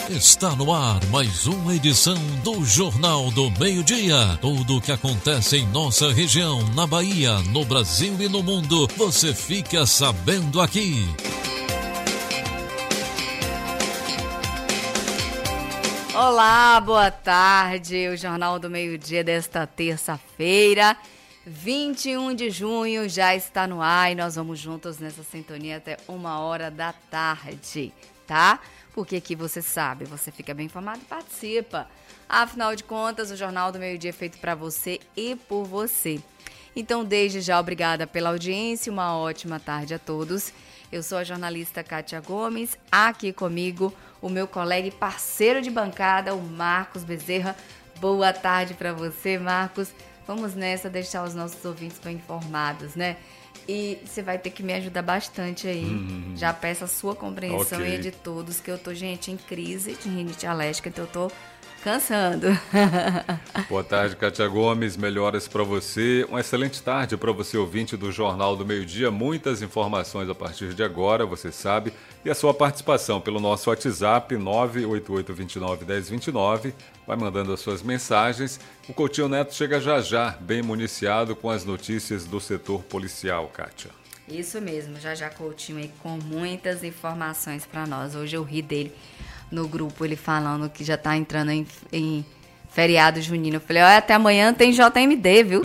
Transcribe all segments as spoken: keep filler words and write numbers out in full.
Está no ar mais uma edição do Jornal do Meio-Dia. Tudo o que acontece em nossa região, na Bahia, no Brasil e no mundo, você fica sabendo aqui. Olá, boa tarde. O Jornal do Meio-Dia desta terça-feira, vinte e um de junho, já está no ar e nós vamos juntos nessa sintonia até uma hora da tarde, tá? Porque aqui você sabe, você fica bem informado e participa. Afinal de contas, o Jornal do Meio-Dia é feito para você e por você. Então, desde já, obrigada pela audiência, uma ótima tarde a todos. Eu sou a jornalista Kátia Gomes, aqui comigo o meu colega e parceiro de bancada, o Marcos Bezerra. Boa tarde para você, Marcos. Vamos nessa, deixar os nossos ouvintes bem informados, né? E você vai ter que me ajudar bastante aí. Hum. Já peço a sua compreensão okay. e a de todos, que eu tô, gente, em crise de rinite alérgica, então eu tô cansando. Boa tarde, Kátia Gomes. Melhoras para você. Uma excelente tarde para você, ouvinte do Jornal do Meio-Dia. Muitas informações a partir de agora, você sabe. E a sua participação pelo nosso WhatsApp nove oito oito, dois nove, um zero dois nove. Vai mandando as suas mensagens. O Coutinho Neto chega já já, bem municiado com as notícias do setor policial, Kátia. Isso mesmo, já já Coutinho aí com muitas informações para nós. Hoje eu ri dele no grupo, ele falando que já tá entrando em, em feriado junino. Eu falei, olha, até amanhã tem J M D, viu?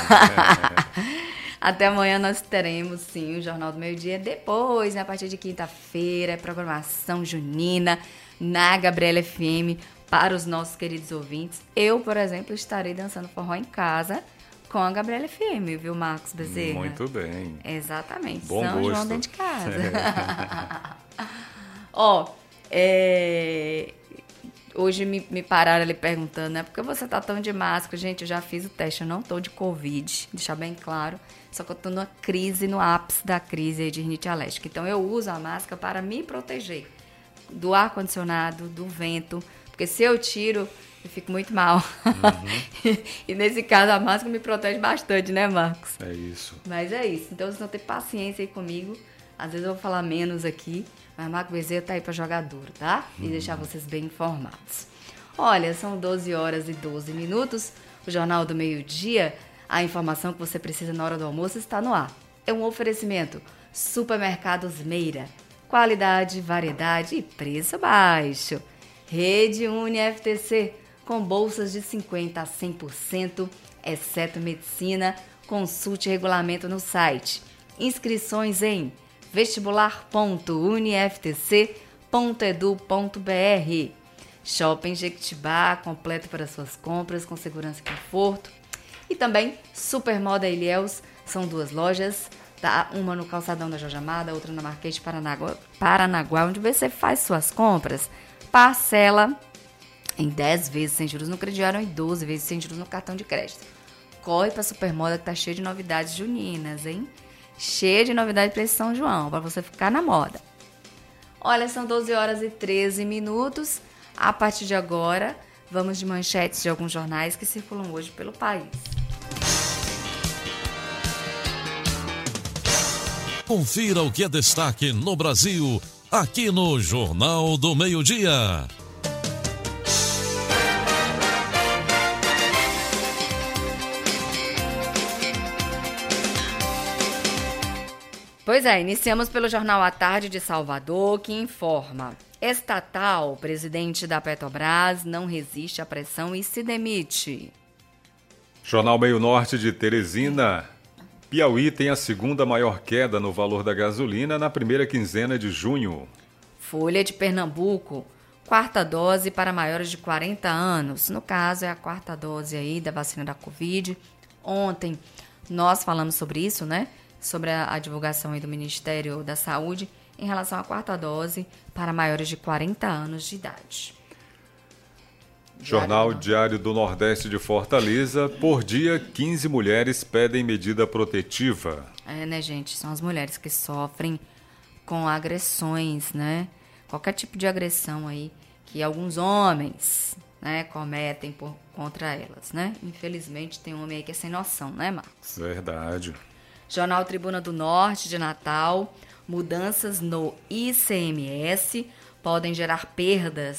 Até amanhã nós teremos, sim, o Jornal do Meio-Dia. Depois, né, a partir de quinta-feira, programação junina na Gabriela F M para os nossos queridos ouvintes. Eu, por exemplo, estarei dançando forró em casa com a Gabriela F M, viu, Marcos Bezerra? Muito bem. Exatamente. Bom São gosto. João dentro de casa. Ó, é... hoje me, me pararam ali perguntando, né? Por que você tá tão de máscara? Gente, eu já fiz o teste, eu não tô de Covid, deixar bem claro. Só que eu tô numa crise, no ápice da crise aí de rinite alérgica. Então eu uso a máscara para me proteger do ar-condicionado, do vento. Porque se eu tiro, eu fico muito mal. Uhum. E nesse caso a máscara me protege bastante, né, Marcos? É isso. Mas é isso. Então vocês vão ter paciência aí comigo. Às vezes eu vou falar menos aqui. Mas Marcos Bezerra tá aí para jogar duro, tá? E uhum. deixar vocês bem informados. Olha, são doze horas e doze minutos. O Jornal do Meio-Dia, a informação que você precisa na hora do almoço está no ar. É um oferecimento. Supermercados Meira. Qualidade, variedade e preço baixo. Rede Uni F T C, com bolsas de cinquenta por cento a cem por cento, exceto medicina. Consulte regulamento no site. Inscrições em vestibular ponto uniftc ponto edu ponto br. Shopping Jequitibá, completo para suas compras, com segurança e conforto. E também Supermoda Ilhéus, são duas lojas, tá? Uma no Calçadão da Jorge Amado, outra na Marquês de Paranaguá, Paranaguá, onde você faz suas compras. Parcela em dez vezes sem juros no crediário e doze vezes sem juros no cartão de crédito. Corre para a Supermoda que tá cheio de novidades juninas, hein? Cheia de novidades para esse São João, para você ficar na moda. Olha, são doze horas e treze minutos. A partir de agora, vamos de manchetes de alguns jornais que circulam hoje pelo país. Confira o que é destaque no Brasil, aqui no Jornal do Meio-Dia. Pois é, iniciamos pelo Jornal à Tarde de Salvador, que informa: estatal, presidente da Petrobras não resiste à pressão e se demite. Jornal Meio Norte de Teresina: Piauí tem a segunda maior queda no valor da gasolina na primeira quinzena de junho. Folha de Pernambuco: quarta dose para maiores de quarenta anos. No caso, é a quarta dose aí da vacina da Covid. Ontem nós falamos sobre isso, né? Sobre a, a divulgação aí do Ministério da Saúde em relação à quarta dose para maiores de quarenta anos de idade. Jornal Diário do Nordeste de Fortaleza: por dia, quinze mulheres pedem medida protetiva. É, né, gente? São as mulheres que sofrem com agressões, né? Qualquer tipo de agressão aí que alguns homens, né, cometem por, contra elas, né? Infelizmente tem um homem aí que é sem noção, né, Marcos? Verdade. Jornal Tribuna do Norte de Natal: mudanças no I C M S podem gerar perdas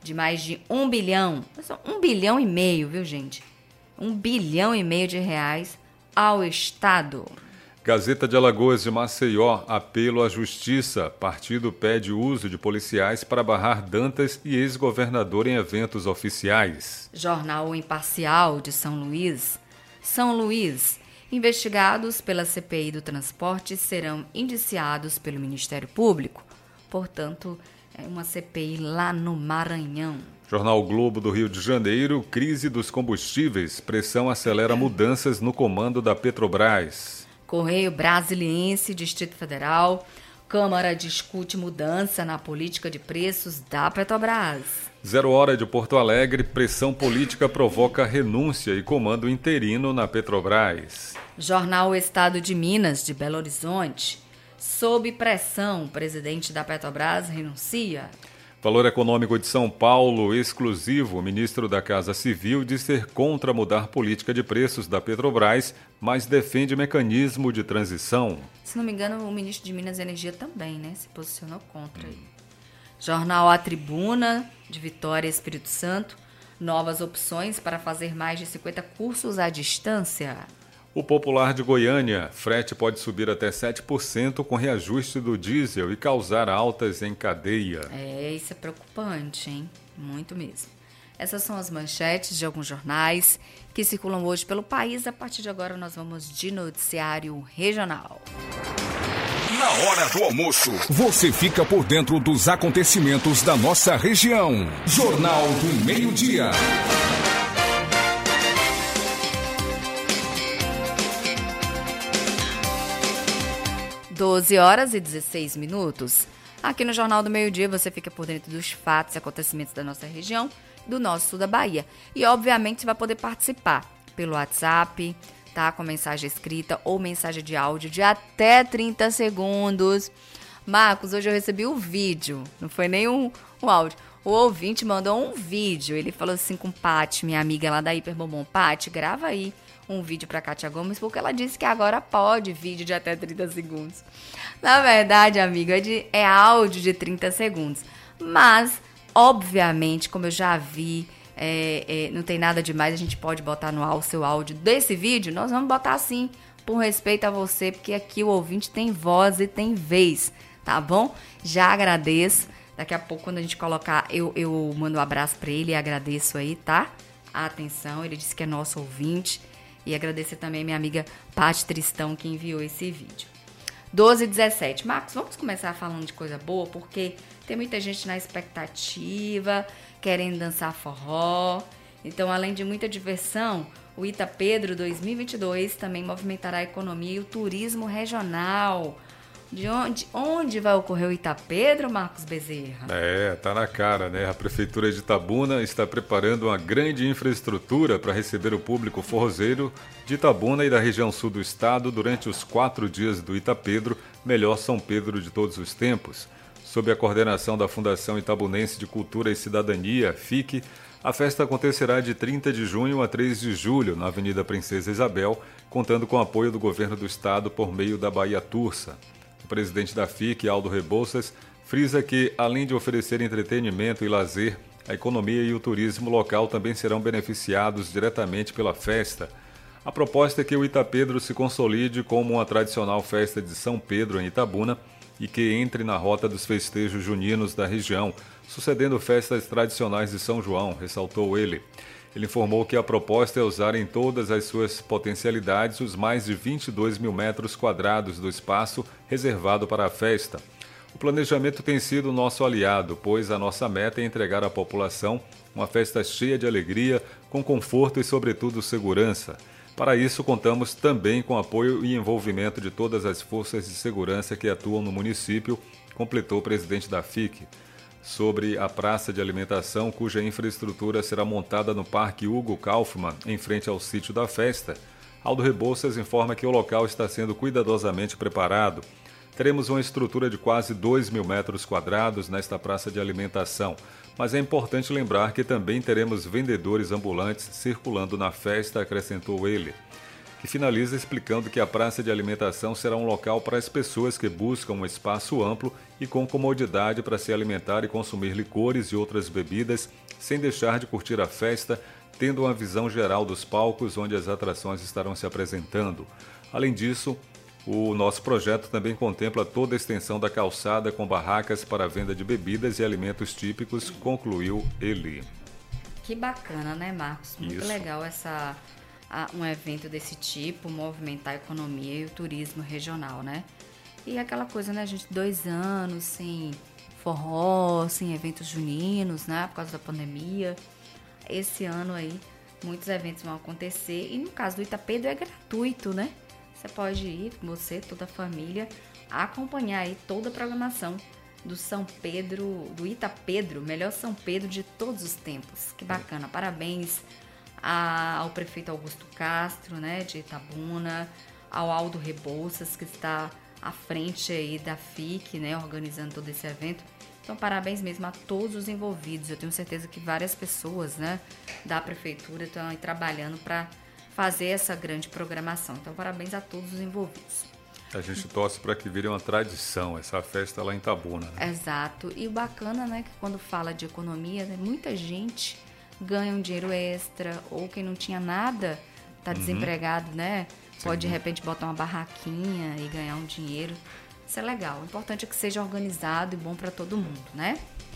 de mais de um bilhão, um bilhão e meio, viu, gente? Um bilhão e meio de reais ao Estado. Gazeta de Alagoas de Maceió, apelo à justiça. Partido pede uso de policiais para barrar Dantas e ex-governador em eventos oficiais. Jornal Imparcial de São Luís. São Luís. Investigados pela C P I do transporte serão indiciados pelo Ministério Público. Portanto, é uma C P I lá no Maranhão. Jornal Globo do Rio de Janeiro, crise dos combustíveis. Pressão acelera mudanças no comando da Petrobras. Correio Brasiliense, Distrito Federal. Câmara discute mudança na política de preços da Petrobras. Zero Hora de Porto Alegre, pressão política provoca renúncia e comando interino na Petrobras. Jornal Estado de Minas, de Belo Horizonte. Sob pressão, o presidente da Petrobras renuncia. Valor Econômico de São Paulo, exclusivo. O ministro da Casa Civil diz ser contra mudar política de preços da Petrobras, mas defende mecanismo de transição. Se não me engano, o ministro de Minas e Energia também, né? Se posicionou contra. Hum. Jornal A Tribuna, de Vitória, Espírito Santo. Novas opções para fazer mais de cinquenta cursos à distância. O Popular de Goiânia, frete pode subir até sete por cento com reajuste do diesel e causar altas em cadeia. É, isso é preocupante, hein? Muito mesmo. Essas são as manchetes de alguns jornais que circulam hoje pelo país. A partir de agora nós vamos de noticiário regional. Na hora do almoço, você fica por dentro dos acontecimentos da nossa região. Jornal do Meio-Dia. doze horas e dezesseis minutos. Aqui no Jornal do Meio-Dia você fica por dentro dos fatos e acontecimentos da nossa região, do nosso sul da Bahia. E, obviamente, você vai poder participar pelo WhatsApp, tá? Com mensagem escrita ou mensagem de áudio de até trinta segundos. Marcos, hoje eu recebi um vídeo, não foi nem um, um áudio. O ouvinte mandou um vídeo. Ele falou assim com Paty, minha amiga lá da Hiperbomon. Paty, grava aí um vídeo para Kátia Gomes, porque ela disse que agora pode vídeo de até trinta segundos. Na verdade, amigo, é, de, é áudio de trinta segundos. Mas, obviamente, como eu já vi, é, é, não tem nada demais, a gente pode botar no ar o seu áudio desse vídeo. Nós vamos botar sim, por respeito a você, porque aqui o ouvinte tem voz e tem vez, tá bom? Já agradeço. Daqui a pouco, quando a gente colocar, eu, eu mando um abraço para ele e agradeço aí, tá? A atenção, ele disse que é nosso ouvinte. E agradecer também a minha amiga Paty Tristão, que enviou esse vídeo. doze e dezessete. Marcos, vamos começar falando de coisa boa, porque tem muita gente na expectativa, querendo dançar forró. Então, além de muita diversão, o Itapedro dois mil e vinte e dois também movimentará a economia e o turismo regional. De onde, onde vai ocorrer o Itapedro, Marcos Bezerra? É, tá na cara, né? A Prefeitura de Itabuna está preparando uma grande infraestrutura para receber o público forrozeiro de Itabuna e da região sul do estado durante os quatro dias do Itapedro, melhor São Pedro de todos os tempos. Sob a coordenação da Fundação Itabunense de Cultura e Cidadania, F I C, a festa acontecerá de trinta de junho a três de julho, na Avenida Princesa Isabel, contando com o apoio do governo do estado por meio da Bahia Tursa. O presidente da F I C, Aldo Rebouças, frisa que, além de oferecer entretenimento e lazer, a economia e o turismo local também serão beneficiados diretamente pela festa. A proposta é que o Itapedro se consolide como uma tradicional festa de São Pedro em Itabuna e que entre na rota dos festejos juninos da região, sucedendo festas tradicionais de São João, ressaltou ele. Ele informou que a proposta é usar em todas as suas potencialidades os mais de vinte e dois mil metros quadrados do espaço reservado para a festa. O planejamento tem sido nosso aliado, pois a nossa meta é entregar à população uma festa cheia de alegria, com conforto e, sobretudo, segurança. Para isso, contamos também com apoio e envolvimento de todas as forças de segurança que atuam no município, completou o presidente da F I C. Sobre a praça de alimentação, cuja infraestrutura será montada no Parque Hugo Kaufmann, em frente ao sítio da festa, Aldo Rebouças informa que o local está sendo cuidadosamente preparado. Teremos uma estrutura de quase dois mil metros quadrados nesta praça de alimentação, mas é importante lembrar que também teremos vendedores ambulantes circulando na festa, acrescentou ele. que finaliza explicando que a praça de alimentação será um local para as pessoas que buscam um espaço amplo e com comodidade para se alimentar e consumir licores e outras bebidas, sem deixar de curtir a festa, tendo uma visão geral dos palcos onde as atrações estarão se apresentando. Além disso, o nosso projeto também contempla toda a extensão da calçada com barracas para a venda de bebidas e alimentos típicos, concluiu ele. Que bacana, né, Marcos? Muito Isso. legal essa, a, um evento desse tipo, movimentar a economia e o turismo regional, né? E aquela coisa, né, gente, dois anos sem forró, sem eventos juninos, né, por causa da pandemia. Esse ano aí, muitos eventos vão acontecer e no caso do Itapedro é gratuito, né? Você pode ir, você, toda a família, acompanhar aí toda a programação do São Pedro, do Itapedro, melhor São Pedro de todos os tempos. Que bacana, parabéns a, ao prefeito Augusto Castro, né, de Itabuna, ao Aldo Rebouças, que está à frente aí da F I C, né, organizando todo esse evento. Então, parabéns mesmo a todos os envolvidos. Eu tenho certeza que várias pessoas, né, da prefeitura estão aí trabalhando para fazer essa grande programação. Então, parabéns a todos os envolvidos. A gente torce para que vire uma tradição essa festa lá em Itabuna, né? Exato. E o bacana, né, que quando fala de economia, né, muita gente ganha um dinheiro extra, ou quem não tinha nada, está uhum. desempregado, né? Sim. Pode, de repente, botar uma barraquinha e ganhar um dinheiro. Isso é legal. O importante é que seja organizado e bom para todo mundo, né?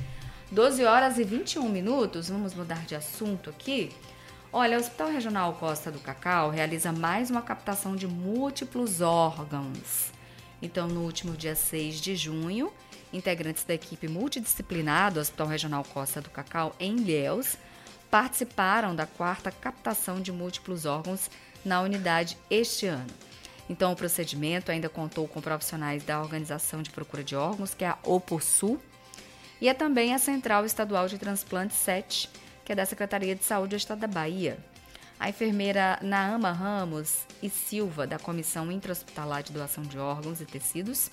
doze horas e vinte e um minutos, vamos mudar de assunto aqui. Olha, o Hospital Regional Costa do Cacau realiza mais uma captação de múltiplos órgãos. Então, no último dia seis de junho, integrantes da equipe multidisciplinar do Hospital Regional Costa do Cacau, em Ilhéus, participaram da quarta captação de múltiplos órgãos na unidade este ano. Então, o procedimento ainda contou com profissionais da Organização de Procura de Órgãos, que é a OPOSUL, e é também a Central Estadual de Transplantes sete, que é da Secretaria de Saúde do Estado da Bahia. A enfermeira Naama Ramos e Silva, da Comissão Intra-Hospitalar de Doação de Órgãos e Tecidos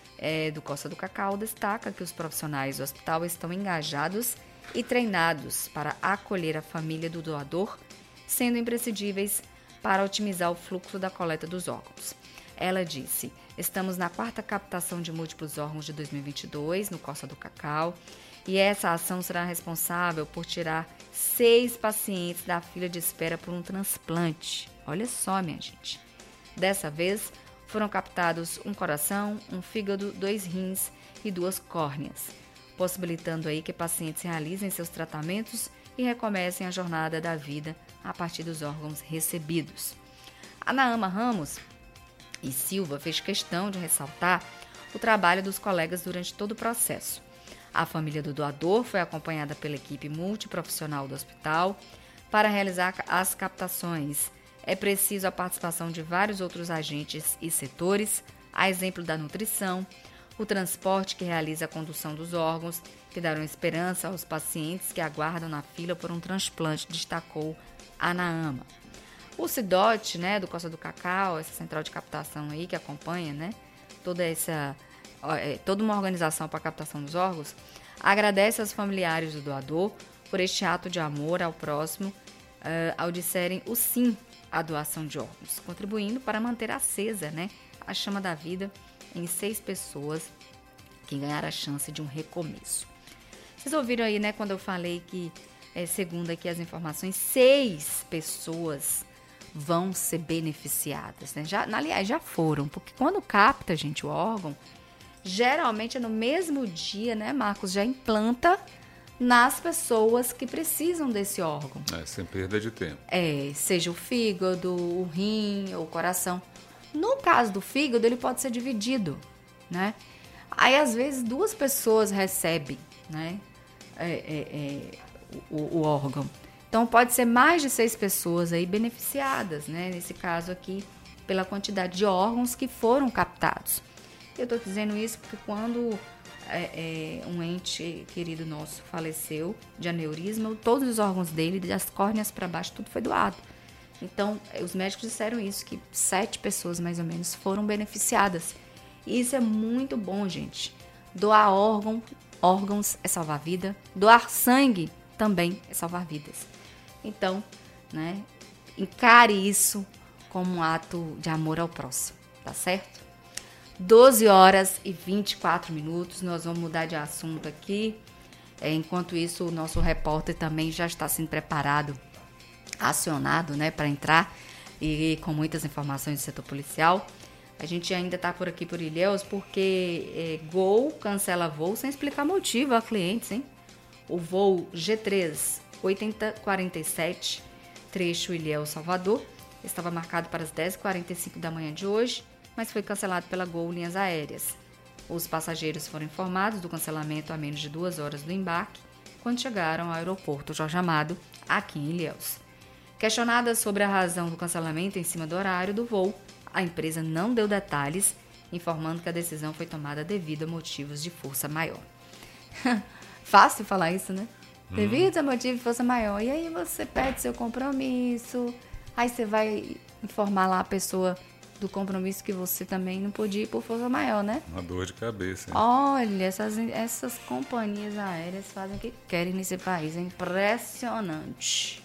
é, do Costa do Cacau, destaca que os profissionais do hospital estão engajados e treinados para acolher a família do doador, sendo imprescindíveis para otimizar o fluxo da coleta dos órgãos. Ela disse: estamos na quarta captação de múltiplos órgãos de dois mil e vinte e dois no Costa do Cacau, e essa ação será responsável por tirar seis pacientes da fila de espera por um transplante. Olha só, minha gente. Dessa vez, foram captados um coração, um fígado, dois rins e duas córneas, possibilitando aí que pacientes realizem seus tratamentos e recomecem a jornada da vida a partir dos órgãos recebidos. A Naama Ramos e Silva fez questão de ressaltar o trabalho dos colegas durante todo o processo. A família do doador foi acompanhada pela equipe multiprofissional do hospital para realizar as captações. É preciso a participação de vários outros agentes e setores, a exemplo da nutrição, o transporte que realiza a condução dos órgãos, que darão esperança aos pacientes que aguardam na fila por um transplante, destacou a Naama. O CIDOT, né, do Costa do Cacau, essa central de captação aí que acompanha, né, toda essa toda uma organização para a captação dos órgãos, agradece aos familiares do doador por este ato de amor ao próximo, uh, ao disserem o sim à doação de órgãos, contribuindo para manter acesa, né, a chama da vida em seis pessoas que ganharam a chance de um recomeço. Vocês ouviram aí, né, quando eu falei que, é, segundo aqui as informações, seis pessoas vão ser beneficiadas, né? Já, aliás, já foram, porque quando capta, gente, o órgão, geralmente é no mesmo dia, né, Marcos, já implanta nas pessoas que precisam desse órgão. É, sem perda de tempo. É, seja o fígado, o rim ou o coração. No caso do fígado, ele pode ser dividido, né? Aí, às vezes, duas pessoas recebem, né, é, é, é, o, o órgão. Então, pode ser mais de seis pessoas aí beneficiadas, né? Nesse caso aqui, pela quantidade de órgãos que foram captados. Eu estou dizendo isso porque quando é, é, um ente querido nosso faleceu de aneurisma, todos os órgãos dele, das córneas para baixo, tudo foi doado. Então, os médicos disseram isso, que sete pessoas mais ou menos foram beneficiadas. E isso é muito bom, gente. Doar órgão, órgãos é salvar vida. Doar sangue também é salvar vidas. Então, né, encare isso como um ato de amor ao próximo, tá certo? doze horas e vinte e quatro minutos, nós vamos mudar de assunto aqui. É, enquanto isso, o nosso repórter também já está sendo preparado, acionado, né, para entrar e com muitas informações do setor policial. A gente ainda está por aqui por Ilhéus porque é, Gol cancela voo sem explicar motivo a clientes, hein? O voo G três oitenta quarenta e sete, trecho Ilhéus-Salvador, estava marcado para as dez e quarenta e cinco da manhã de hoje, mas foi cancelado pela Gol Linhas Aéreas. Os passageiros foram informados do cancelamento a menos de duas horas do embarque, quando chegaram ao aeroporto Jorge Amado, aqui em Ilhéus. Questionada sobre a razão do cancelamento em cima do horário do voo, a empresa não deu detalhes, informando que a decisão foi tomada devido a motivos de força maior. Fácil falar isso, né? Hum. Devido a motivo de força maior. E aí você pede seu compromisso, aí você vai informar lá a pessoa do compromisso que você também não podia ir por força maior, né? Uma dor de cabeça, hein? Olha, essas, essas companhias aéreas fazem o que querem nesse país. É impressionante.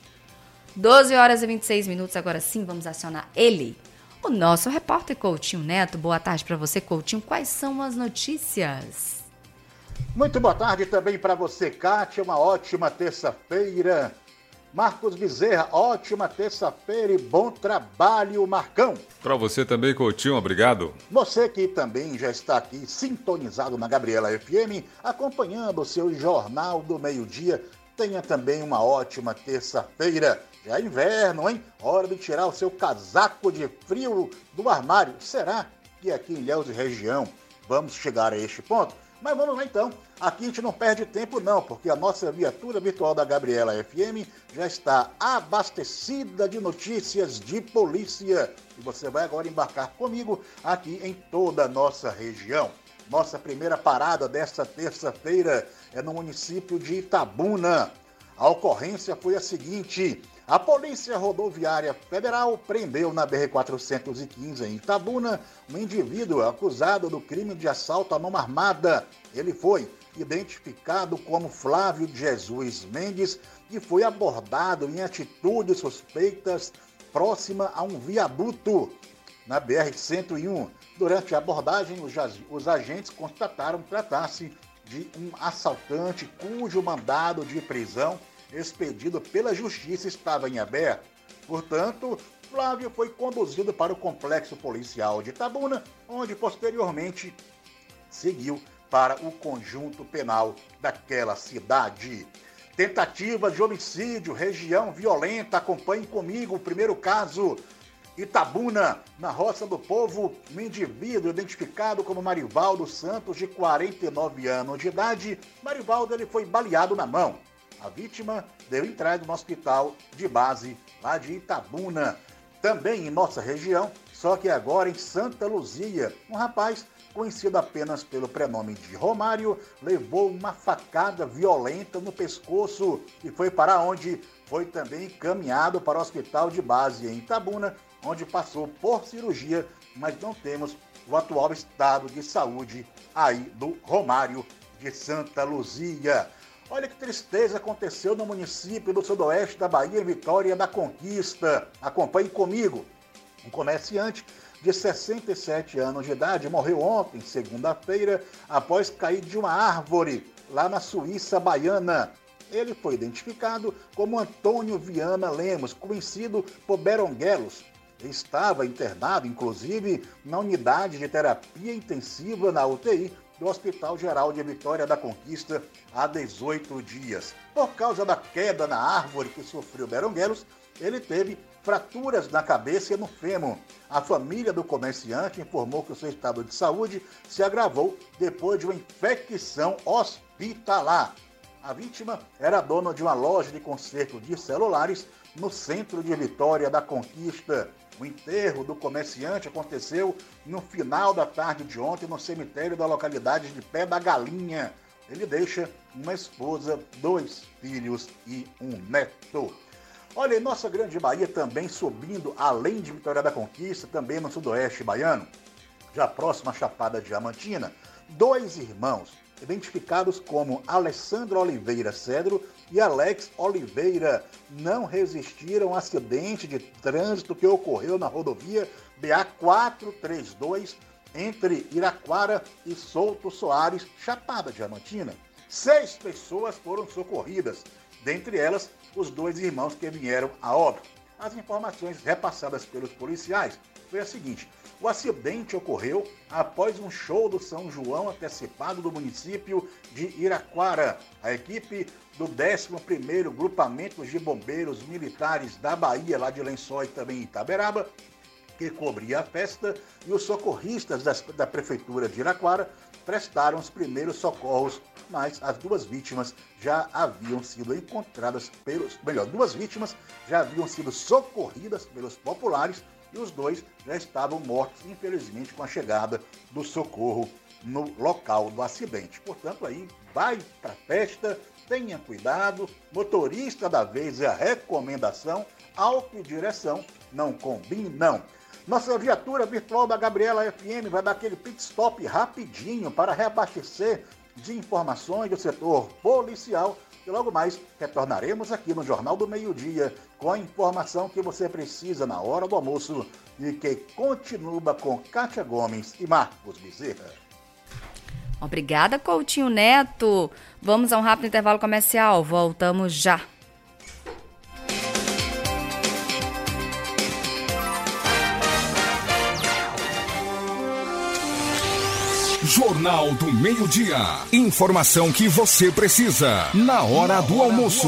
doze horas e vinte e seis minutos, agora sim vamos acionar ele, o nosso repórter Coutinho Neto. Boa tarde para você, Coutinho. Quais são as notícias? Muito boa tarde também para você, Kátia. Uma ótima terça-feira. Marcos Bezerra, ótima terça-feira e bom trabalho, Marcão. Para você também, Coutinho, obrigado. Você que também já está aqui sintonizado na Gabriela F M, acompanhando o seu Jornal do Meio-Dia, tenha também uma ótima terça-feira. Já é inverno, hein? Hora de tirar o seu casaco de frio do armário. Será que aqui em Ilhéus e região vamos chegar a este ponto? Mas vamos lá então, aqui a gente não perde tempo não, porque a nossa viatura virtual da Gabriela F M já está abastecida de notícias de polícia. E você vai agora embarcar comigo aqui em toda a nossa região. Nossa primeira parada desta terça-feira é no município de Itabuna. A ocorrência foi a seguinte: a Polícia Rodoviária Federal prendeu na B R quatrocentos e quinze em Itabuna um indivíduo acusado do crime de assalto à mão armada. Ele foi identificado como Flávio Jesus Mendes e foi abordado em atitudes suspeitas próxima a um viaduto na B R cento e um. Durante a abordagem, os agentes constataram tratar-se de um assaltante cujo mandado de prisão expedido pela Justiça estava em aberto. Portanto, Flávio foi conduzido para o complexo policial de Itabuna, onde posteriormente seguiu para o conjunto penal daquela cidade. Tentativa de homicídio, região violenta. Acompanhe comigo o primeiro caso. Itabuna, na Roça do Povo, um indivíduo identificado como Marivaldo Santos, de quarenta e nove anos de idade. Marivaldo ele foi baleado na mão. A vítima deu entrada no hospital de base lá de Itabuna. Também em nossa região, só que agora em Santa Luzia, um rapaz conhecido apenas pelo prenome de Romário, levou uma facada violenta no pescoço e foi para onde foi também encaminhado para o hospital de base em Itabuna, onde passou por cirurgia, mas não temos o atual estado de saúde aí do Romário de Santa Luzia. Olha que tristeza aconteceu no município do sudoeste da Bahia, em Vitória da Conquista. Acompanhe comigo. Um comerciante de sessenta e sete anos de idade morreu ontem, segunda-feira, após cair de uma árvore lá na Suíça baiana. Ele foi identificado como Antônio Viana Lemos, conhecido por Beronguelos. Ele estava internado, inclusive, na unidade de terapia intensiva na U T I do Hospital Geral de Vitória da Conquista há dezoito dias. Por causa da queda na árvore que sofreu Beronguelos, ele teve fraturas na cabeça e no fêmur. A família do comerciante informou que o seu estado de saúde se agravou depois de uma infecção hospitalar. A vítima era dona de uma loja de conserto de celulares no centro de Vitória da Conquista. O enterro do comerciante aconteceu no final da tarde de ontem no cemitério da localidade de Pé da Galinha. Ele deixa uma esposa, dois filhos e um neto. Olha, em nossa grande Bahia também subindo, além de Vitória da Conquista, também no sudoeste baiano, já próximo à Chapada Diamantina, dois irmãos, identificados como Alessandro Oliveira Cedro e Alex Oliveira, não resistiram ao acidente de trânsito que ocorreu na rodovia B A quatrocentos e trinta e dois entre Iraquara e Souto Soares, Chapada Diamantina. Seis pessoas foram socorridas, dentre elas os dois irmãos que vieram a óbito. As informações repassadas pelos policiais foi a seguinte: o acidente ocorreu após um show do São João antecipado do município de Iraquara. A equipe do décimo primeiro Grupamento de Bombeiros Militares da Bahia, lá de Lençóis e também Itaberaba, que cobria a festa, e os socorristas das, da Prefeitura de Iraquara prestaram os primeiros socorros, mas as duas vítimas já haviam sido encontradas pelos... Melhor, duas vítimas já haviam sido socorridas pelos populares e os dois já estavam mortos, infelizmente, com a chegada do socorro no local do acidente. Portanto, aí vai para a festa, tenha cuidado, motorista da vez é a recomendação, álcool e direção não combinam. Nossa viatura virtual da Gabriela F M vai dar aquele pit stop rapidinho para reabastecer de informações do setor policial e logo mais retornaremos aqui no Jornal do Meio-Dia com a informação que você precisa na hora do almoço e que continua com Kátia Gomes e Marcos Bezerra. Obrigada, Coutinho Neto. Vamos a um rápido intervalo comercial. Voltamos já. Jornal do Meio-Dia. Informação que você precisa na hora do almoço.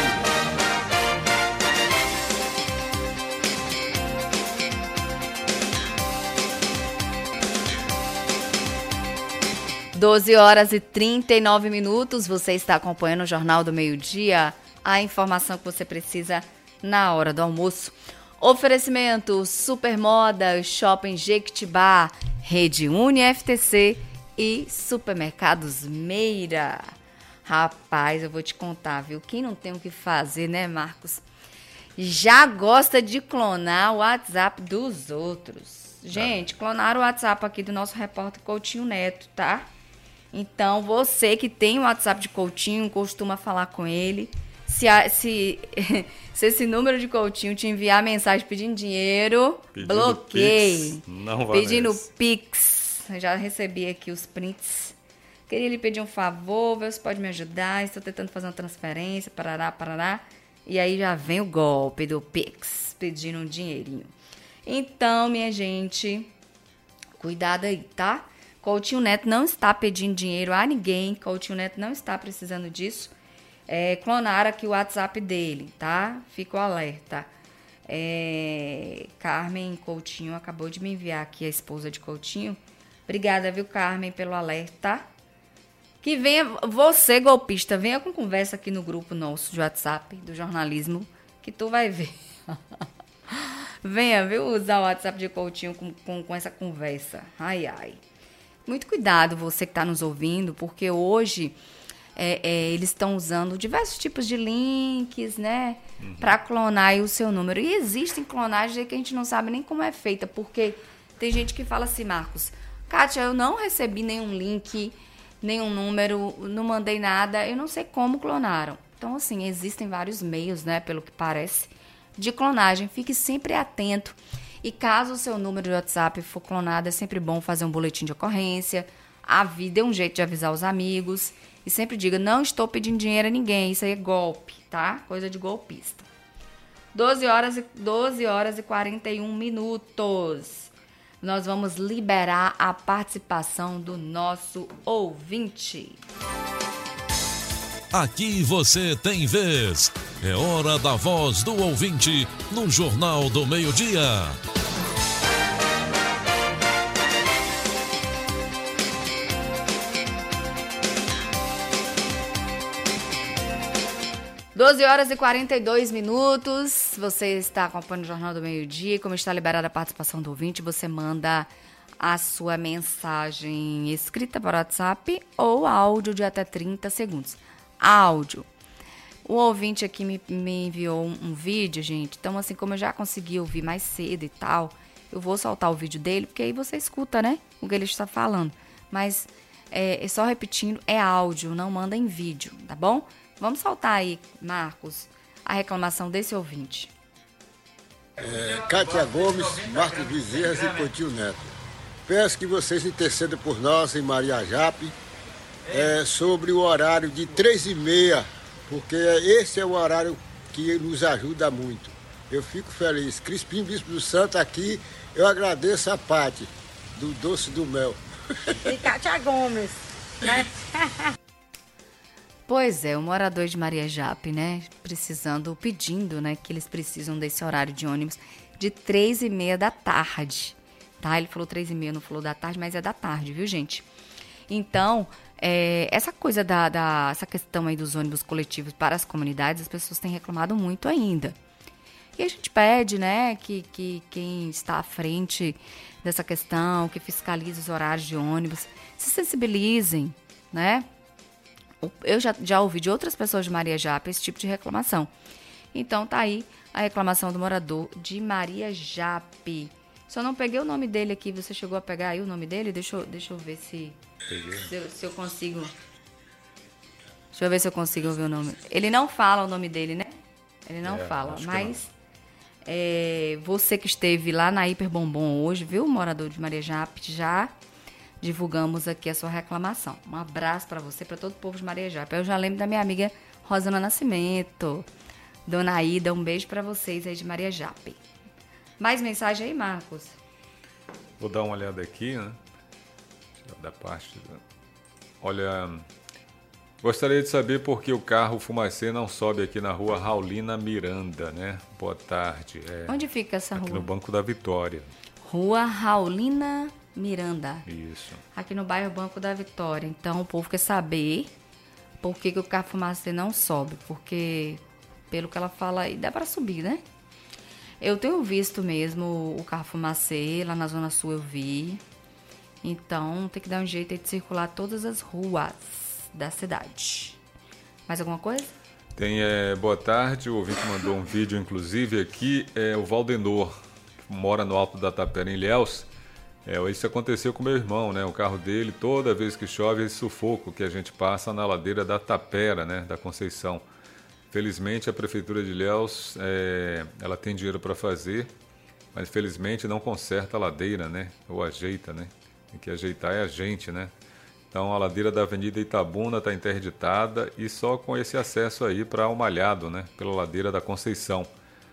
doze horas e trinta e nove minutos. Você está acompanhando o Jornal do Meio-Dia. A informação que você precisa na hora do almoço. Oferecimento Supermoda, Shopping Jequitibá, Rede Uni F T C e Supermercados Meira. Rapaz, eu vou te contar, viu? Quem não tem o que fazer, né, Marcos? Já gosta de clonar o WhatsApp dos outros. Gente, clonaram o WhatsApp aqui do nosso repórter Coutinho Neto, tá? Então, você que tem o WhatsApp de Coutinho, costuma falar com ele. Se, se, se esse número de Coutinho te enviar mensagem pedindo dinheiro, pedindo bloqueie. Pix, não vai pedindo nessa. Pix. Eu já recebi aqui os prints. Queria lhe pedir um favor, ver se pode me ajudar. Estou tentando fazer uma transferência, parará, parará. E aí já vem o golpe do Pix, pedindo um dinheirinho. Então, minha gente, cuidado aí, tá? Coutinho Neto não está pedindo dinheiro a ninguém. Coutinho Neto não está precisando disso. É, clonaram aqui o WhatsApp dele, tá? Fica o alerta. É, Carmen Coutinho acabou de me enviar aqui, a esposa de Coutinho. Obrigada, viu, Carmen, pelo alerta. Que venha, você, golpista, venha com conversa aqui no grupo nosso de WhatsApp do jornalismo, que tu vai ver. Venha, viu, usar o WhatsApp de Coutinho com, com, com essa conversa. Ai, ai. Muito cuidado, você que está nos ouvindo, porque hoje... É, é, eles estão usando diversos tipos de links, né? Uhum. Para clonar aí o seu número. E existem clonagens que a gente não sabe nem como é feita, porque tem gente que fala assim, Marcos, Kátia, eu não recebi nenhum link, nenhum número, não mandei nada, eu não sei como clonaram. Então, assim, existem vários meios, né, pelo que parece, de clonagem. Fique sempre atento. E caso o seu número de WhatsApp for clonado, é sempre bom fazer um boletim de ocorrência. A vida é um jeito de avisar os amigos. E sempre diga, não estou pedindo dinheiro a ninguém, isso aí é golpe, tá? Coisa de golpista. doze horas e, doze horas e quarenta e um minutos. Nós vamos liberar a participação do nosso ouvinte. Aqui você tem vez. É hora da voz do ouvinte no Jornal do Meio-Dia. doze horas e quarenta e dois minutos, você está acompanhando o Jornal do Meio-Dia. Como está liberada a participação do ouvinte, você manda a sua mensagem escrita para o WhatsApp ou áudio de até trinta segundos. Áudio. O ouvinte aqui me, me enviou um, um vídeo, gente. Então, assim, como eu já consegui ouvir mais cedo e tal, eu vou soltar o vídeo dele, porque aí você escuta, né, o que ele está falando. Mas é, só repetindo, é áudio, não manda em vídeo, tá bom? Vamos soltar aí, Marcos, a reclamação desse ouvinte. É, Cátia Gomes, Marcos Bezerras e Coutinho Neto. Peço que vocês intercedam por nós em Maria Jape é, sobre o horário de três e meia, porque esse é o horário que nos ajuda muito. Eu fico feliz. Crispim Bispo do Santo aqui, eu agradeço a Pati, do Doce do Mel. E Cátia Gomes, né? Pois é, o morador de Maria Jape, né, precisando, pedindo, né, que eles precisam desse horário de ônibus de três e meia da tarde, tá? Ele falou três e meia, não falou da tarde, mas é da tarde, viu, gente? Então, é, essa coisa da, da, essa questão aí dos ônibus coletivos para as comunidades, as pessoas têm reclamado muito ainda. E a gente pede, né, que, que quem está à frente dessa questão, que fiscalize os horários de ônibus, se sensibilizem, né? Eu já, já ouvi de outras pessoas de Maria Jape esse tipo de reclamação. Então tá aí a reclamação do morador de Maria Jape. Só não peguei o nome dele aqui. Você chegou a pegar aí o nome dele? Deixa eu, deixa eu ver se, se eu, se eu consigo. Deixa eu ver se eu consigo ouvir o nome. Ele não fala o nome dele, né? Ele não é, fala. Mas é, você que esteve lá na Hiper Bombom hoje, viu, morador de Maria Jape, já divulgamos aqui a sua reclamação. Um abraço para você, para todo o povo de Maria Jape. Eu já lembro da minha amiga Rosana Nascimento, Dona Aida, um beijo para vocês aí de Maria Jape. Mais mensagem aí, Marcos? Vou dar uma olhada aqui, né? Da parte. Da... Olha, gostaria de saber por que o carro fumacê não sobe aqui na rua Raulina Miranda, né? Boa tarde. É... Onde fica essa aqui rua? Aqui no Banco da Vitória. Rua Raulina Miranda. Isso. Aqui no bairro Banco da Vitória. Então, o povo quer saber por que, que o carro fumacê não sobe. Porque, pelo que ela fala aí, dá para subir, né? Eu tenho visto mesmo o carro fumacê, lá na Zona Sul eu vi. Então, tem que dar um jeito aí de circular todas as ruas da cidade. Mais alguma coisa? Tem, é, boa tarde, o ouvinte mandou um vídeo, inclusive, aqui, é o Valdenor, que mora no Alto da Tapera, em Ilhéus. É, isso aconteceu com meu irmão, né? O carro dele, toda vez que chove, esse sufoco que a gente passa na ladeira da Tapera, né? Da Conceição. Felizmente, a Prefeitura de Ilhéus, é, ela tem dinheiro para fazer, mas felizmente não conserta a ladeira, né? Ou ajeita, né? Tem que ajeitar é a gente, né? Então, a ladeira da Avenida Itabuna está interditada e só com esse acesso aí para o Malhado, né? Pela ladeira da Conceição.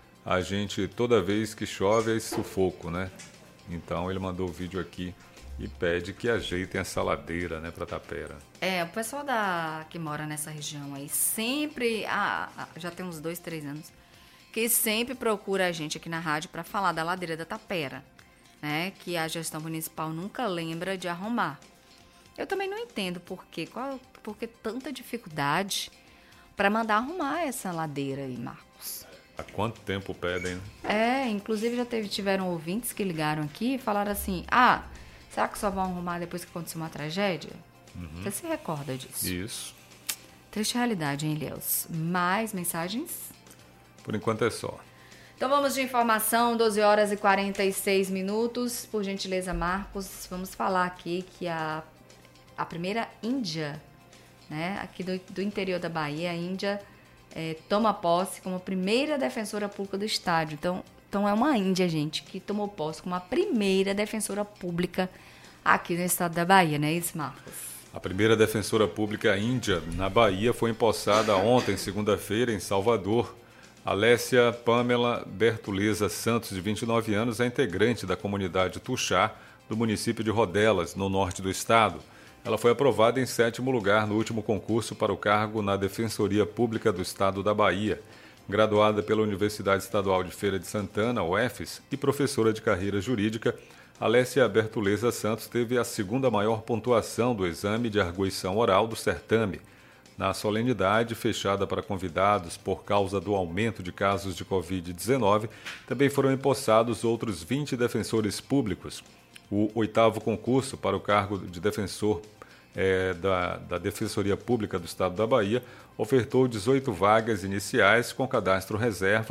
A gente, toda vez que chove, é esse sufoco, né? Então, ele mandou o vídeo aqui e pede que ajeitem essa ladeira, né, para Tapera. É, o pessoal da, que mora nessa região aí sempre, ah, já tem uns dois, três anos, que sempre procura a gente aqui na rádio para falar da ladeira da Tapera, né, que a gestão municipal nunca lembra de arrumar. Eu também não entendo por quê, qual, por que tanta dificuldade para mandar arrumar essa ladeira aí, Marcos. Há quanto tempo pedem, né? É, inclusive já teve, tiveram ouvintes que ligaram aqui e falaram assim, ah, será que só vão arrumar depois que acontecer uma tragédia? Uhum. Você se recorda disso? Isso. Triste realidade, hein, Ilhéus? Mais mensagens? Por enquanto é só. Então vamos de informação, doze horas e quarenta e seis minutos. Por gentileza, Marcos, vamos falar aqui que a, a primeira Índia, né, aqui do, do interior da Bahia, a Índia é, toma posse como primeira defensora pública do estádio. Então, então é uma Índia, gente, que tomou posse como a primeira defensora pública aqui no estado da Bahia, não é isso, Marcos? A primeira defensora pública índia na Bahia foi empossada ontem, segunda-feira, em Salvador. Alessia Pamela Bertoleza Santos, de vinte e nove anos, é integrante da comunidade Tuxá, do município de Rodelas, no norte do estado. Ela foi aprovada em sétimo lugar no último concurso para o cargo na Defensoria Pública do Estado da Bahia. Graduada pela Universidade Estadual de Feira de Santana, U F S, e professora de carreira jurídica, Alessia Bertoleza Santos teve a segunda maior pontuação do exame de arguição oral do certame. Na solenidade, fechada para convidados por causa do aumento de casos de covid dezenove, também foram empossados outros vinte defensores públicos. O oitavo concurso para o cargo de defensor é, da, da Defensoria Pública do Estado da Bahia ofertou dezoito vagas iniciais com cadastro reserva,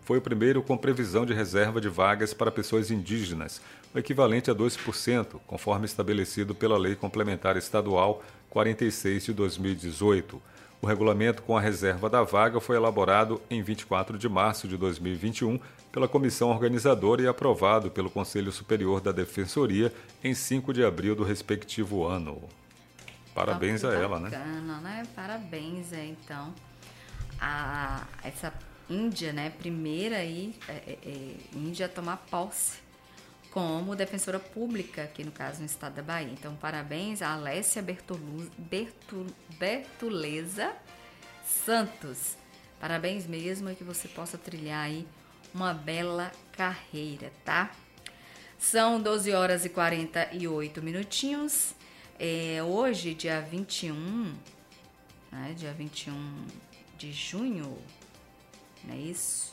foi o primeiro com previsão de reserva de vagas para pessoas indígenas, o equivalente a dois por cento, conforme estabelecido pela Lei Complementar Estadual quarenta e seis de dois mil e dezoito. O regulamento com a reserva da vaga foi elaborado em vinte e quatro de março de dois mil e vinte e um pela comissão organizadora e aprovado pelo Conselho Superior da Defensoria em cinco de abril do respectivo ano. Parabéns a ela, né? Bacana, né? Parabéns, é, então. A, essa Índia, né? Primeira aí, é, é, Índia a tomar posse como defensora pública, aqui no caso no estado da Bahia. Então, parabéns a Alessia Bertolu, Bertul, Bertuleza Santos. Parabéns mesmo e que você possa trilhar aí uma bela carreira, tá? São doze horas e quarenta e oito minutinhos. É, hoje, dia vinte e um, né, dia vinte e um de junho, não é isso?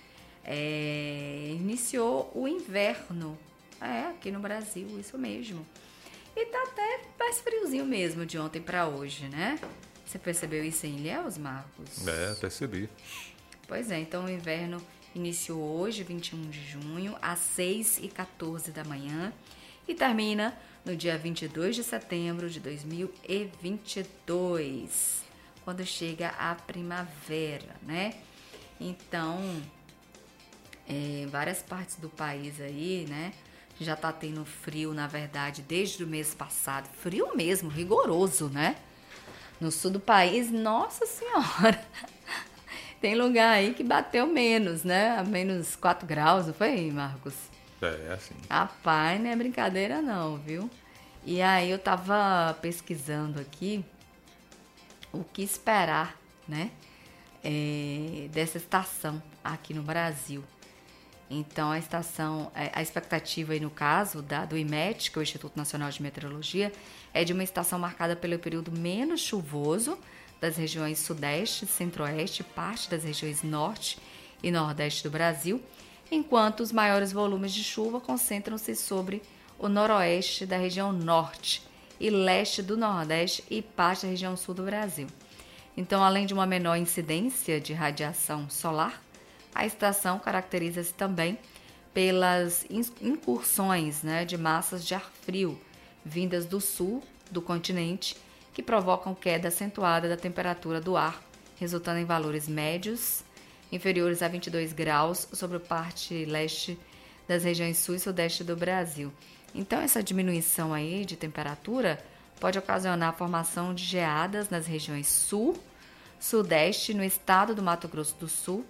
É, iniciou o inverno, é, aqui no Brasil, isso mesmo. E tá até mais friozinho mesmo de ontem para hoje, né? Você percebeu isso em Ilhéus, Marcos? É, percebi. Pois é, então o inverno iniciou hoje, vinte e um de junho, às seis e quatorze da manhã e termina no dia vinte e dois de setembro de dois mil e vinte e dois, quando chega a primavera, né? Então, em várias partes do país aí, né? Já tá tendo frio, na verdade, desde o mês passado. Frio mesmo, rigoroso, né? No sul do país, nossa senhora! Tem lugar aí que bateu menos, né? A menos quatro graus, não foi, Marcos? É, assim. Rapaz, não é brincadeira não, viu? E aí eu tava pesquisando aqui o que esperar, né? É, dessa estação aqui no Brasil. Então, a estação, a expectativa aí no caso da, do IMET, que é o Instituto Nacional de Meteorologia, é de uma estação marcada pelo período menos chuvoso das regiões sudeste, centro-oeste, parte das regiões norte e nordeste do Brasil, enquanto os maiores volumes de chuva concentram-se sobre o noroeste da região norte e leste do nordeste e parte da região sul do Brasil. Então, além de uma menor incidência de radiação solar, a estação caracteriza-se também pelas incursões, né, de massas de ar frio vindas do sul do continente, que provocam queda acentuada da temperatura do ar, resultando em valores médios inferiores a vinte e dois graus sobre a parte leste das regiões sul e sudeste do Brasil. Então, essa diminuição aí de temperatura pode ocasionar a formação de geadas nas regiões sul, sudeste, no estado do Mato Grosso do Sul,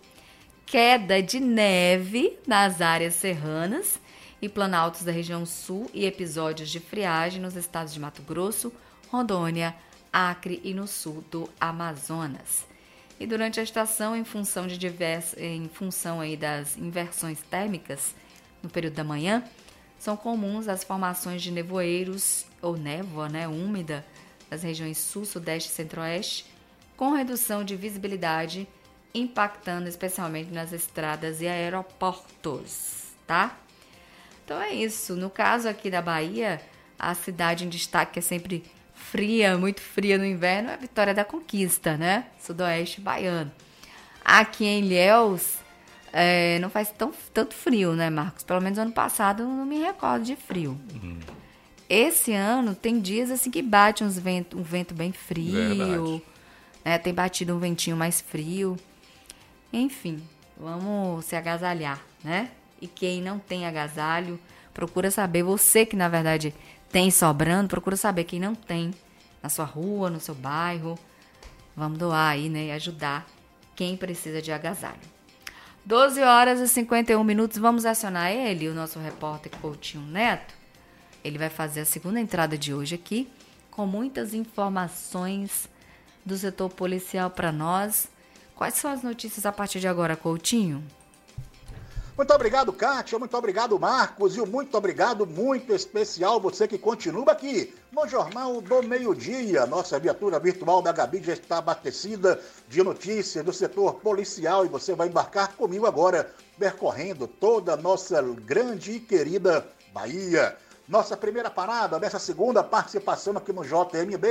queda de neve nas áreas serranas e planaltos da região sul e episódios de friagem nos estados de Mato Grosso, Rondônia, Acre e no sul do Amazonas. E durante a estação, em função, de divers, em função aí das inversões térmicas no período da manhã, são comuns as formações de nevoeiros ou névoa, né, úmida nas regiões sul, sudeste e centro-oeste, com redução de visibilidade, impactando especialmente nas estradas e aeroportos, tá? Então é isso. No caso aqui da Bahia, a cidade em destaque que é sempre fria, muito fria no inverno, é a Vitória da Conquista, né? Sudoeste baiano. Aqui em Ilhéus, é, não faz tão, tanto frio, né, Marcos? Pelo menos ano passado eu não me recordo de frio. Uhum. Esse ano tem dias assim que bate uns vento, um vento bem frio, né? Tem batido um ventinho mais frio. Enfim, vamos se agasalhar, né? E quem não tem agasalho, procura saber, você que na verdade tem sobrando, procura saber quem não tem na sua rua, no seu bairro. Vamos doar aí, né? E ajudar quem precisa de agasalho. doze horas e cinquenta e um minutos, vamos acionar ele, o nosso repórter Coutinho Neto. Ele vai fazer a segunda entrada de hoje aqui, com muitas informações do setor policial para nós. Quais são as notícias a partir de agora, Coutinho? Muito obrigado, Kátia. Muito obrigado, Marcos. E muito obrigado, muito especial, você que continua aqui no Jornal do Meio-Dia. Nossa viatura virtual da Gabi já está abastecida de notícias do setor policial e você vai embarcar comigo agora, percorrendo toda a nossa grande e querida Bahia. Nossa primeira parada dessa segunda participação aqui no J M B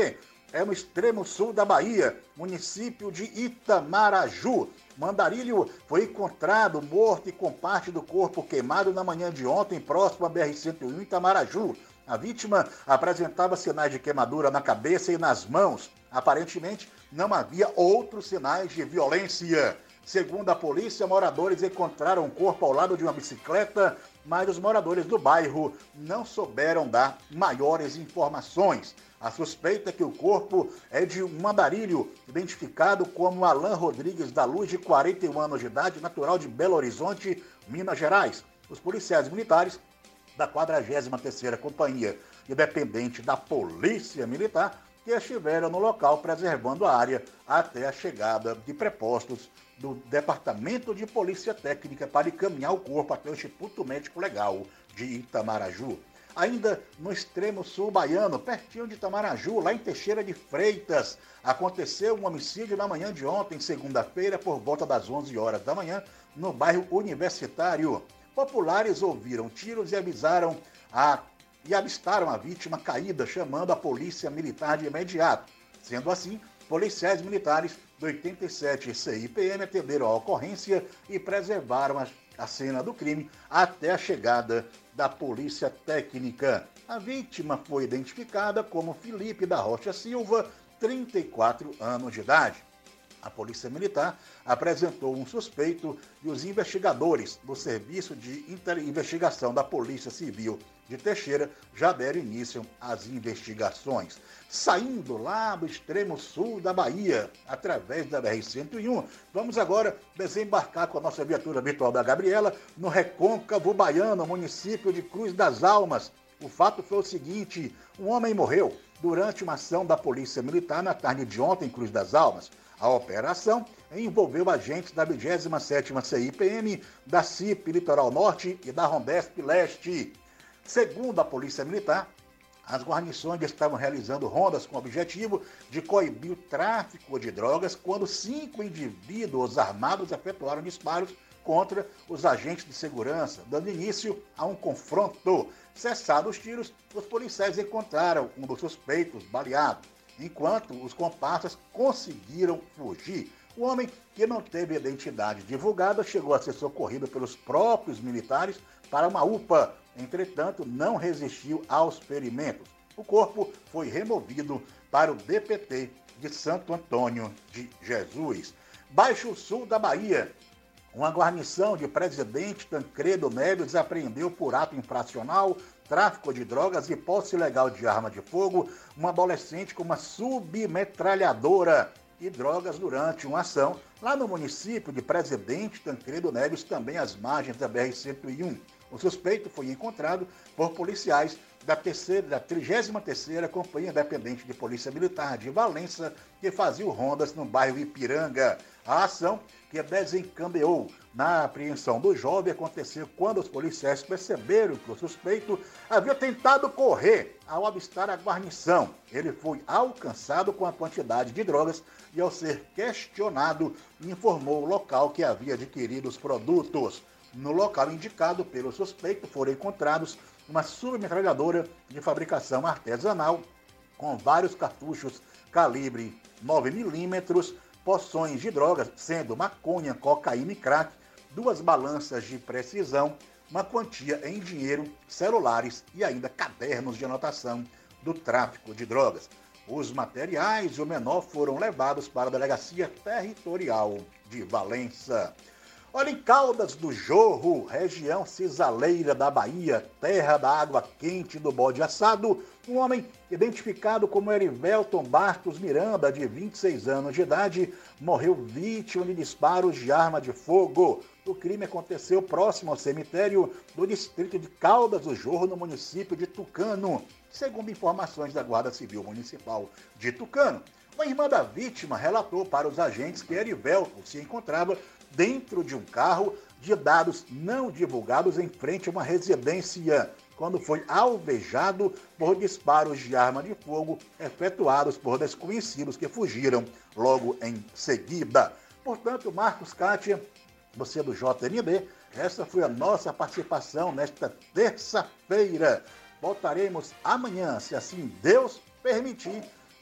é no extremo sul da Bahia, município de Itamaraju. Mandarilho foi encontrado morto e com parte do corpo queimado na manhã de ontem, próximo à B R cento e um em Itamaraju. A vítima apresentava sinais de queimadura na cabeça e nas mãos. Aparentemente, não havia outros sinais de violência. Segundo a polícia, moradores encontraram o corpo ao lado de uma bicicleta, mas os moradores do bairro não souberam dar maiores informações. A suspeita é que o corpo é de um mandarilho, identificado como Alan Rodrigues da Luz, de quarenta e um anos de idade, natural de Belo Horizonte, Minas Gerais. Os policiais militares da quadragésima terceira Companhia Independente da Polícia Militar, que estiveram no local preservando a área até a chegada de prepostos do Departamento de Polícia Técnica para encaminhar o corpo até o Instituto Médico Legal de Itamaraju. Ainda no extremo sul baiano, pertinho de Itamaraju, lá em Teixeira de Freitas, aconteceu um homicídio na manhã de ontem, segunda-feira, por volta das onze horas da manhã, no bairro Universitário. Populares ouviram tiros e avisaram a, e avistaram a vítima caída, chamando a polícia militar de imediato. Sendo assim, policiais militares do oitenta e sete C I P M atenderam a ocorrência e preservaram a, a cena do crime até a chegada da polícia técnica. A vítima foi identificada como Felipe da Rocha Silva, trinta e quatro anos de idade. A Polícia Militar apresentou um suspeito e os investigadores do Serviço de Investigação da Polícia Civil de Teixeira já deram início às investigações. Saindo lá do extremo sul da Bahia, através da B R cento e um, vamos agora desembarcar com a nossa viatura virtual da Gabriela no Recôncavo Baiano, município de Cruz das Almas. O fato foi o seguinte: um homem morreu durante uma ação da Polícia Militar na tarde de ontem em Cruz das Almas. A operação envolveu agentes da vigésima sétima C I P M, da C I P Litoral Norte e da Rondesp Leste. Segundo a Polícia Militar, as guarnições estavam realizando rondas com o objetivo de coibir o tráfico de drogas quando cinco indivíduos armados efetuaram disparos contra os agentes de segurança, dando início a um confronto. Cessados os tiros, os policiais encontraram um dos suspeitos baleado, enquanto os comparsas conseguiram fugir. O homem, que não teve identidade divulgada, chegou a ser socorrido pelos próprios militares para uma U P A, entretanto não resistiu aos ferimentos. O corpo foi removido para o D P T de Santo Antônio de Jesus. Baixo Sul da Bahia. Uma guarnição de Presidente Tancredo Neves apreendeu por ato infracional, tráfico de drogas e posse ilegal de arma de fogo uma adolescente com uma submetralhadora e drogas durante uma ação lá no município de Presidente Tancredo Neves, também às margens da B R cento e um. O suspeito foi encontrado por policiais da, terceira, da trigésima terceira Companhia Independente de Polícia Militar de Valença, que faziam rondas no bairro Ipiranga. A ação, que desencadeou na apreensão do jovem, aconteceu quando os policiais perceberam que o suspeito havia tentado correr ao avistar a guarnição. Ele foi alcançado com a quantidade de drogas e, ao ser questionado, informou o local que havia adquirido os produtos. No local indicado pelo suspeito foram encontrados uma submetralhadora de fabricação artesanal com vários cartuchos calibre nove milímetros, poções de drogas, sendo maconha, cocaína e crack, duas balanças de precisão, uma quantia em dinheiro, celulares e ainda cadernos de anotação do tráfico de drogas. Os materiais e o menor foram levados para a Delegacia Territorial de Valença. Olha, em Caldas do Jorro, região cisaleira da Bahia, terra da água quente do bode assado, um homem identificado como Erivelton Bastos Miranda, de vinte e seis anos de idade, morreu vítima de disparos de arma de fogo. O crime aconteceu próximo ao cemitério do distrito de Caldas do Jorro, no município de Tucano, segundo informações da Guarda Civil Municipal de Tucano. Uma irmã da vítima relatou para os agentes que Erivelton se encontrava dentro de um carro de dados não divulgados em frente a uma residência, quando foi alvejado por disparos de arma de fogo efetuados por desconhecidos que fugiram logo em seguida. Portanto, Marcos Kátia, você do J N B, essa foi a nossa participação nesta terça-feira. Voltaremos amanhã, se assim Deus permitir,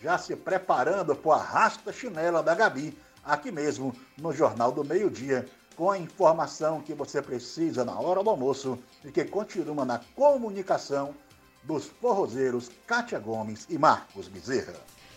já se preparando para o Arrasta Chinela da Gabi, aqui mesmo no Jornal do Meio-Dia, com a informação que você precisa na hora do almoço e que continua na comunicação dos forrozeiros Kátia Gomes e Marcos Bezerra.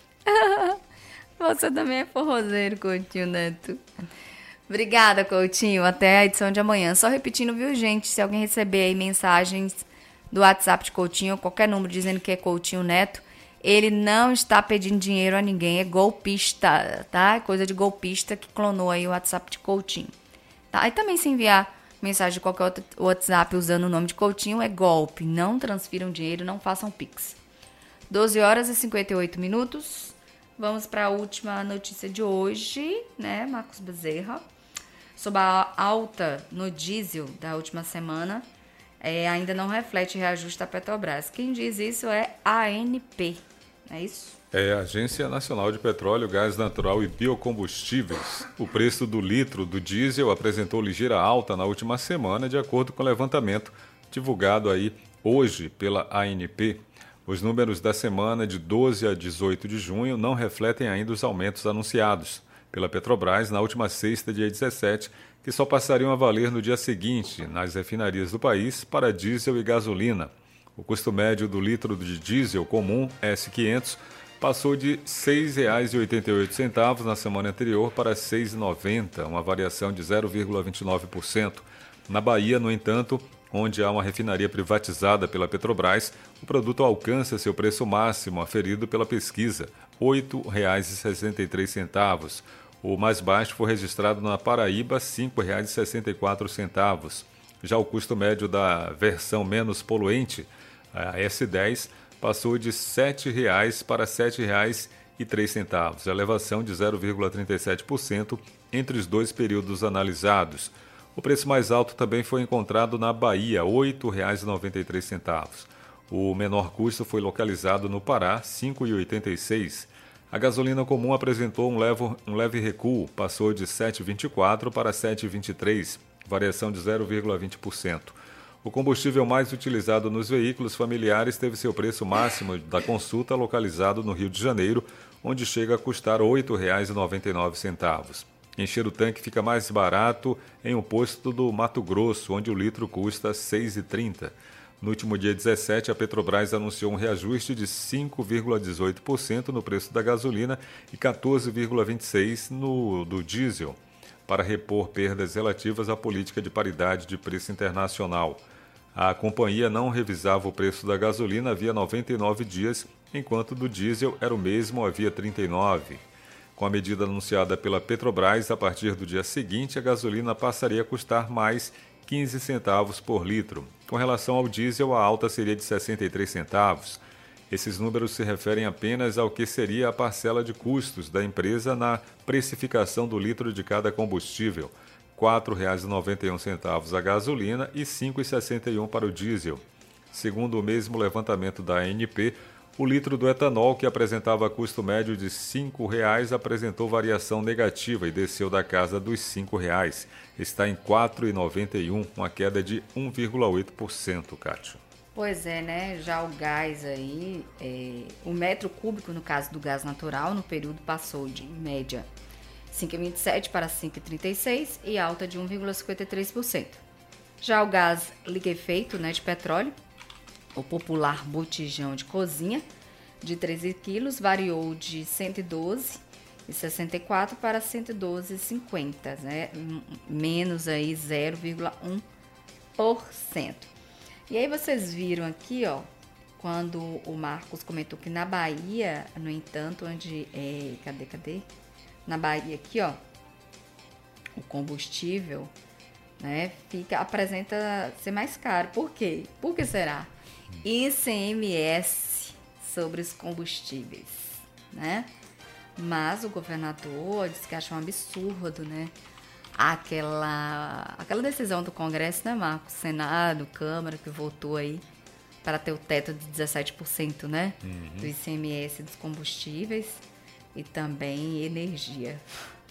Você também é forrozeiro, Coutinho Neto. Obrigada, Coutinho. Até a edição de amanhã. Só repetindo, viu, gente? Se alguém receber aí mensagens do WhatsApp de Coutinho, ou qualquer número dizendo que é Coutinho Neto, ele não está pedindo dinheiro a ninguém. É golpista, tá? É coisa de golpista que clonou aí o WhatsApp de Coutinho. Tá? E também se enviar mensagem de qualquer outro WhatsApp usando o nome de Coutinho é golpe. Não transfiram dinheiro, não façam pix. doze horas e cinquenta e oito minutos. Vamos para a última notícia de hoje, né, Marcos Bezerra? Sobre a alta no diesel da última semana, é, ainda não reflete reajuste da Petrobras. Quem diz isso é a ANP, não é isso? É a Agência Nacional de Petróleo, Gás Natural e Biocombustíveis. O preço do litro do diesel apresentou ligeira alta na última semana, de acordo com o levantamento divulgado aí hoje pela A N P. Os números da semana de doze a dezoito de junho não refletem ainda os aumentos anunciados pela Petrobras na última sexta, dia dezessete, que só passariam a valer no dia seguinte nas refinarias do país para diesel e gasolina. O custo médio do litro de diesel comum S quinhentos passou de seis reais e oitenta e oito centavos na semana anterior para seis reais e noventa centavos, uma variação de zero vírgula vinte e nove por cento. Na Bahia, no entanto, onde há uma refinaria privatizada pela Petrobras, o produto alcança seu preço máximo aferido pela pesquisa, oito reais e sessenta e três centavos. O mais baixo foi registrado na Paraíba, cinco reais e sessenta e quatro centavos. Já o custo médio da versão menos poluente, a S dez, passou de sete reais para sete reais e três centavos, elevação de zero vírgula trinta e sete por cento entre os dois períodos analisados. O preço mais alto também foi encontrado na Bahia, oito reais e noventa e três centavos. O menor custo foi localizado no Pará, cinco reais e oitenta e seis centavos. A gasolina comum apresentou um leve, um leve recuo, passou de sete reais e vinte e quatro centavos para sete reais e vinte e três centavos, variação de zero vírgula vinte por cento. O combustível mais utilizado nos veículos familiares teve seu preço máximo da consulta localizado no Rio de Janeiro, onde chega a custar oito reais e noventa e nove centavos. Encher o tanque fica mais barato em um posto do Mato Grosso, onde o litro custa seis reais e trinta centavos. No último dia dezessete, a Petrobras anunciou um reajuste de cinco vírgula dezoito por cento no preço da gasolina e quatorze vírgula vinte e seis por cento no do diesel, para repor perdas relativas à política de paridade de preço internacional. A companhia não revisava o preço da gasolina havia noventa e nove dias, enquanto do diesel era o mesmo havia trinta e nove. Com a medida anunciada pela Petrobras, a partir do dia seguinte, a gasolina passaria a custar mais quinze centavos por litro. Com relação ao diesel, a alta seria de sessenta e três centavos. Esses números se referem apenas ao que seria a parcela de custos da empresa na precificação do litro de cada combustível, quatro reais e noventa e um centavos a gasolina e cinco reais e sessenta e um centavos para o diesel. Segundo o mesmo levantamento da A N P, o litro do etanol, que apresentava custo médio de cinco reais, apresentou variação negativa e desceu da casa dos cinco reais. Está em quatro reais e noventa e um centavos, uma queda de um vírgula oito por cento, Kátia. Pois é, né? Já o gás aí, é, o metro cúbico, no caso do gás natural, no período passou de, em média, cinco reais e vinte e sete para cinco reais e trinta e seis e alta de um vírgula cinquenta e três por cento. Já o gás liquefeito, né, de petróleo, o popular botijão de cozinha, de treze quilos, variou de cento e doze reais e sessenta e quatro centavos para cento e doze reais e cinquenta centavos, né? Menos aí zero vírgula um por cento. E aí vocês viram aqui, ó, quando o Marcos comentou que na Bahia, no entanto, onde é, cadê, cadê? Na Bahia aqui, ó, o combustível, né, fica, apresenta ser mais caro. Por quê? Por que será? I C M S sobre os combustíveis, né? Mas o governador disse que acha um absurdo, né? Aquela, aquela decisão do Congresso, né, Marcos? Senado, Câmara, que votou aí para ter o teto de dezessete por cento, né? Uhum. Do I C M S dos combustíveis e também energia.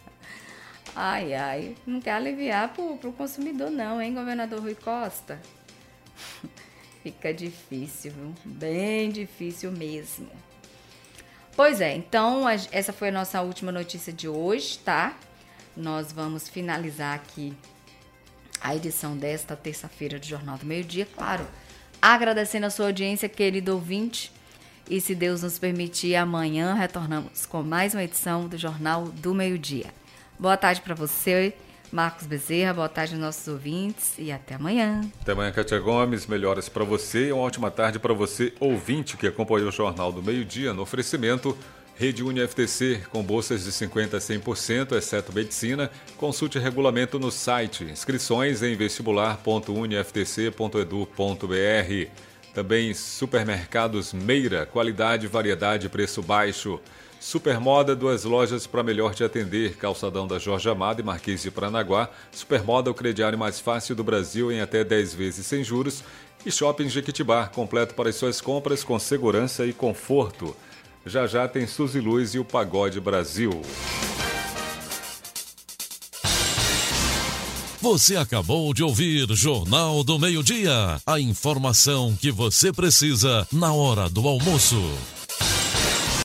Ai, ai, não quer aliviar para o consumidor não, hein, governador Rui Costa? Fica difícil, viu? Bem difícil mesmo. Pois é, então essa foi a nossa última notícia de hoje, tá? Nós vamos finalizar aqui a edição desta terça-feira do Jornal do Meio-Dia, claro, agradecendo a sua audiência, querido ouvinte, e se Deus nos permitir, amanhã retornamos com mais uma edição do Jornal do Meio-Dia. Boa tarde para você, Marcos Bezerra, boa tarde aos nossos ouvintes e até amanhã. Até amanhã, Kátia Gomes, melhoras para você e uma ótima tarde para você, ouvinte, que acompanhou o Jornal do Meio-Dia no oferecimento Rede Uni F T C, com bolsas de cinquenta por cento a cem por cento, exceto medicina. Consulte regulamento no site. Inscrições em vestibular ponto uni f t c ponto e d u ponto b r. Também Supermercados Meira, qualidade, variedade, preço baixo. Supermoda, duas lojas para melhor te atender. Calçadão da Jorge Amado e Marquês de Paranaguá. Supermoda, o crediário mais fácil do Brasil em até dez vezes sem juros. E Shopping Jequitibá, completo para as suas compras com segurança e conforto. Já já tem Suzy Luz e o Pagode Brasil. Você acabou de ouvir Jornal do Meio-Dia. A informação que você precisa na hora do almoço.